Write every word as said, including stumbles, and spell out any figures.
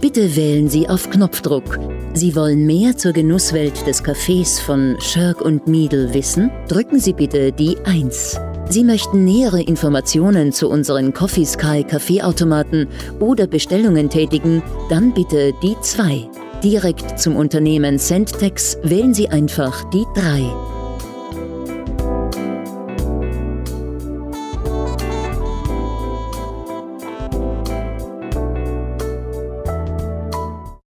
Bitte wählen Sie auf Knopfdruck. Sie wollen mehr zur Genusswelt des Kaffees von Shirk und Meadle wissen? Drücken Sie bitte die eins. Sie möchten nähere Informationen zu unseren Coffee Sky Kaffeeautomaten oder Bestellungen tätigen? Dann bitte die zwei. Direkt zum Unternehmen Centtex wählen Sie einfach die drei.